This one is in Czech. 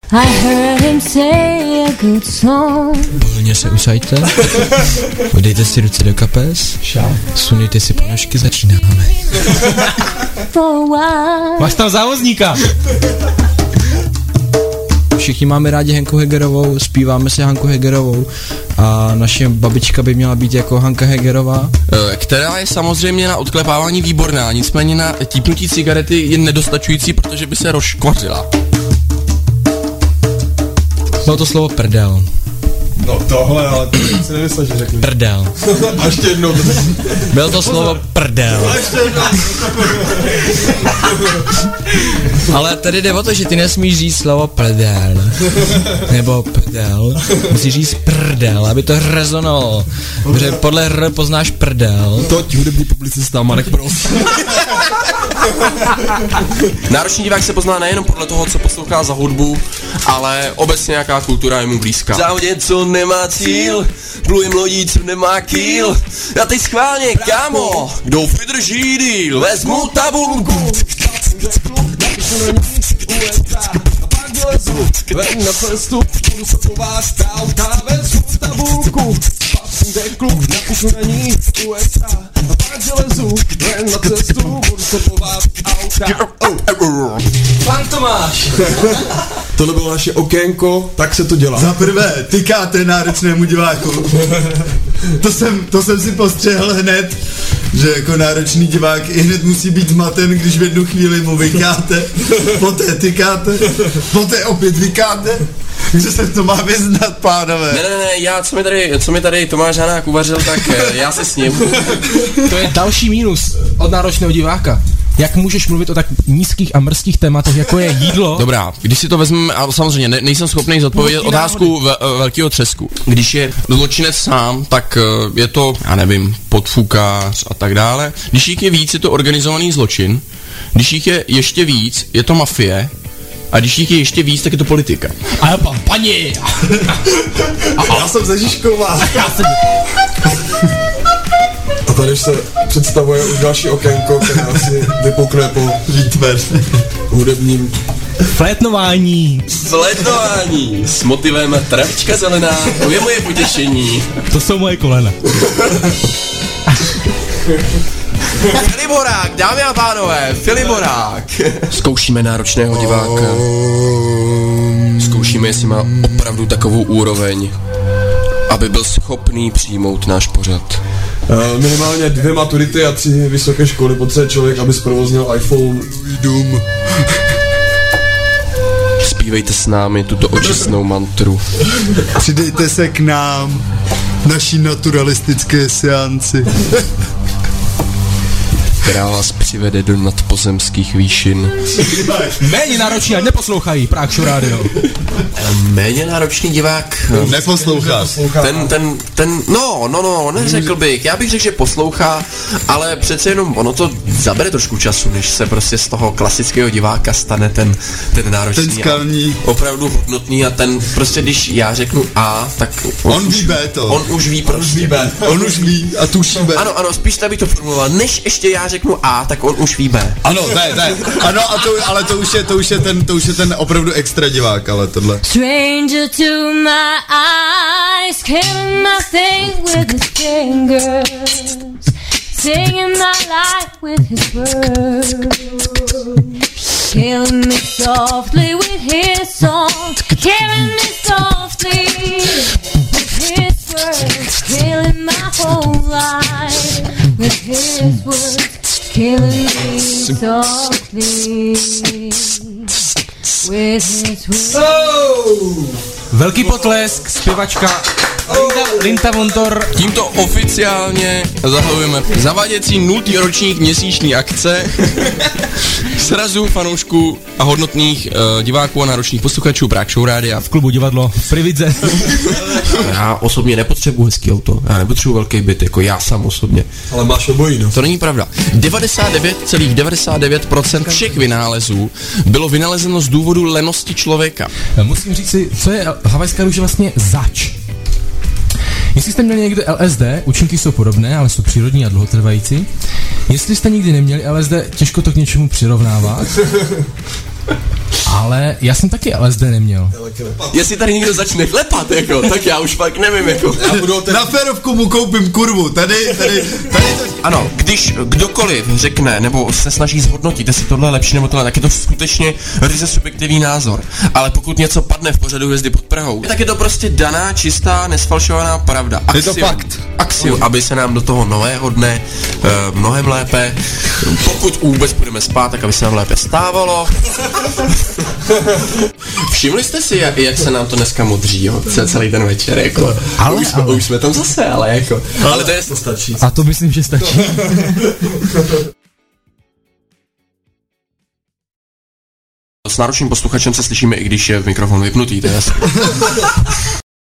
I heard him say a good song. Pohodlně se usaďte, dejte si ruce do kapes, sunejte si ponožky, začínáme. Máš tam závozníka. Všichni máme rádi Hanku Hegerovou, zpíváme si Hanku Hegerovou a naše babička by měla být jako Hanka Hegerová. Která je samozřejmě na odklepávání výborná, nicméně na típnutí cigarety je nedostačující, protože by se rozkvařila. Bylo to slovo prdel. No tohle, ale to si nemyslel, že řeknu. Prdel. A ještě jednou. Bylo to slovo prdel. Ale tady jde o to, že ty nesmíš říct slovo prdel. Nebo prdel. Musíš říct prdel, aby to rezonovalo. Protože podle R poznáš prdel. Toť hudební publicista Marek Bros. Náročný divák se pozná nejenom podle toho, co poslouchá za hudbu, ale obecně jaká kultura je mu blízká. Závodě, co nemá cíl, plujem lodí, co nemá kýl. Já teď schválně, kámo, kdo vydrží díl, vezmu tabulku. Ven na cestu, budu se po vás auta, vezmu tabulku. Jde kluk, napíšu na ní USA. A pak železu, ven na cestu, budu se po vás auta. Pan Tomáš. Tohle bylo naše okénko, tak se to dělá. Za prvé, tykáte náročnému diváku. To jsem si postřehl hned, že jako náročný divák i hned musí být zmaten, když v jednu chvíli mu vykáte, poté tykáte, poté opět vykáte. Takže se to má vyznat, pánové. Ne, co mi tady Tomáš Hanák uvařil, tak já se s ním. To je další mínus od náročného diváka. Jak můžeš mluvit o tak nízkých a mrzkých tématech, jako je jídlo? Dobrá, když si to vezmeme, ale samozřejmě nejsem schopný zodpovědět otázku velkého třesku. Když je zločinec sám, tak je to, já nevím, podfukář a tak dále. Když jich je víc, je to organizovaný zločin. Když jich je ještě víc, je to mafie. A když jich je ještě víc, tak je to politika. A paní! Já jsem ze Žižkova. A tady se představuje už další okénko, které asi vypukne po hudebním Flétnování s motivem travička zelená, to je moje potěšení. To jsou moje kolena. Filip Horák, dámy a pánové, Filip Horák. Zkoušíme náročného diváka. Zkoušíme, jestli má opravdu takovou úroveň, aby byl schopný přijmout náš pořad. Minimálně 2 maturity a 3 vysoké školy potřebuje člověk, aby zprovoznil iPhone. Dům. Zpívejte s námi tuto očistnou mantru. Přidejte se k nám, naší naturalistické seanci, která vás přivede do nadpozemských výšin. Méně náročný, ať neposlouchají, Prague Show Radio. Méně náročný divák neposlouchá. No, neřekl bych. Já bych řekl, že poslouchá, ale přece jenom ono to zabere trošku času, než se prostě z toho klasického diváka stane ten náročný. Ten skalní. Opravdu hodnotný a ten prostě, když já řeknu A, tak on ví B to. On už ví prostě. On už ví a tuší B. Ano, spíš tak bych to formuloval. Než ještě já řeknu A, tak on už ví B. Ano, ne. Ano, ale to už je ten opravdu extra divák, ale tohle. Stranger to my eyes, killing my thing with his fingers, singing my life with his words, killing me softly with his song, killing me softly with his words, killing my whole life with his words, killing me softly with his words. Velký potlesk, zpěvačka Linda Vontor. Tímto oficiálně zahajujeme zaváděcí 0. ročník měsíční akce srazu fanoušků a hodnotných diváků a náročných posluchačů Prague Show Rádia V klubu divadlo v Prividze. Já osobně nepotřebuji hezký auto, já nepotřebuji velký byt, jako já sám osobně. Ale máš obojí, no. To není pravda. 99,99% všech vynálezů bylo vynalezeno z důvodu lenosti člověka. Musím říct si, co je havajská růže vlastně zač. Jestli jste měli někde LSD, účinky jsou podobné, ale jsou přírodní a dlouhotrvající. Jestli jste nikdy neměli LSD, těžko to k něčemu přirovnávat. Ale já jsem taky LSD neměl. Jestli tady někdo začne klepat, jako, tak já už fakt nevím, jako. Na férovku mu koupím kurvu, tady to... Ano, když kdokoliv řekne, nebo se snaží zhodnotit, jestli tohle je lepší nebo tohle, tak je to skutečně ryze subjektivní názor. Ale pokud něco padne v pořadu Hvězdy pod Prahou, tak je to prostě daná, čistá, nesfalšovaná pravda. Je to fakt. Axiom, aby se nám do toho nového dne mnohem lépe, pokud vůbec budeme spát, tak aby se nám lépe stávalo. Všimli jste si, jak se nám to dneska modří, jo? Celý ten večer, jako. Už jsme tam zase, ale jako. Ale to je... To stačí. A to myslím, že stačí. S náročným posluchačem se slyšíme, i když je mikrofon vypnutý, to je jasný.